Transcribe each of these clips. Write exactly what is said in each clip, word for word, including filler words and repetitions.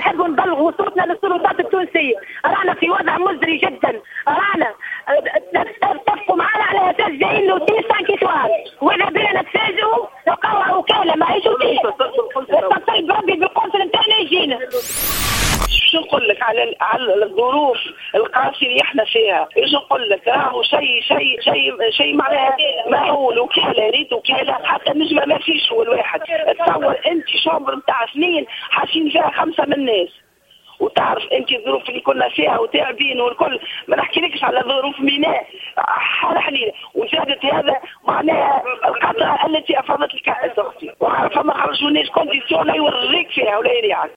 نحبوا نبلغوا صوتنا للسلطات التونسية. رانا في وضع مزري جدا، رانا اتفقوا معنا على اساس جايين له تسعة كتوار، واذا بينا نتفاجئوا نلقاو وكالة ما عيشوا فيها. اتصل بربي بالقنصل نتاعنا يجينا. شو نقول لك على على الظروف القاسية اللي احنا فيها؟ ايش نقول لك؟ راهو شيء شيء شيء شيء معناها معقول. وكالة ريت وكالة حتى نجمة ما فيش هو الواحد. تصور انت شامبر نتاع سنين حاشين فيها خمسة من الناس، وتعرف انت الظروف اللي كنا فيها وتعبين والكل، ما نحكيلكش على ظروف ميناء حالة حليلة. وزادت هذا معناها القطعة التي افرضت الكأس اختي، وعارفة ما خرجونيش كونديسيون يوريك فيها ولا يعني.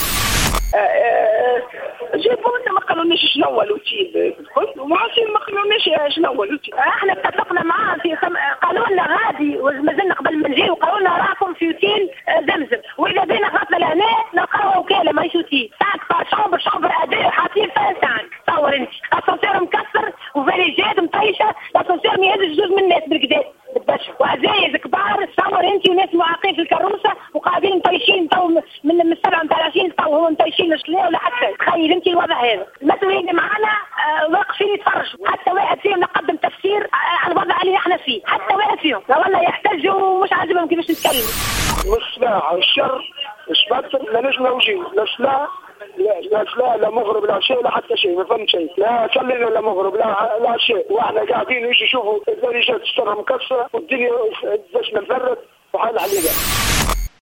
جيبوا لنا ما قالوناش شنو الوتيل، قلت وما ما قالوناش شنو الوتيل. احنا اتفقنا معاه في خم... قالوا لنا غادي ومازلنا قبل ما نجي، وقالوا لنا راكم في اوتيل زمزم، واذا بينا غطنا لهنا نلقاو وكاله ماهيش اوتيل. ساعه شامبر شامبر اداء حاطين فيها ساعه. تصور انت اسانسير مكسر وفاليجات مطيشه، الاسانسير ما يهزش جزء من الناس بالكدا بالبشر، وعزايز كبار. تصور انت وناس معاقين في الكروسه وقاعدين مطيشين تو من من السبعه نتاع العشرين تو هو مطيشين الشلاء ولا حتى. تخيل انت الوضع هذا. المسؤولين معنا آه واقفين يتفرجوا، حتى واحد فيهم نقدم تفسير آه على الوضع اللي احنا فيه، حتى واحد فيهم لا والله يحتاجوا ومش عاجبهم كيفاش نتكلم. والسلاح الشر مش بطل لا نجم وجيه لا سلاح لا لا سلاح لا مغرب لا شيء لا حتى شيء، ما فهمت شيء. لا صلينا لا مغرب لا لا شيء، واحنا قاعدين يجي يشوفوا الدنيا تشتغل مكسره والدنيا دشنا نفرد وحال علينا.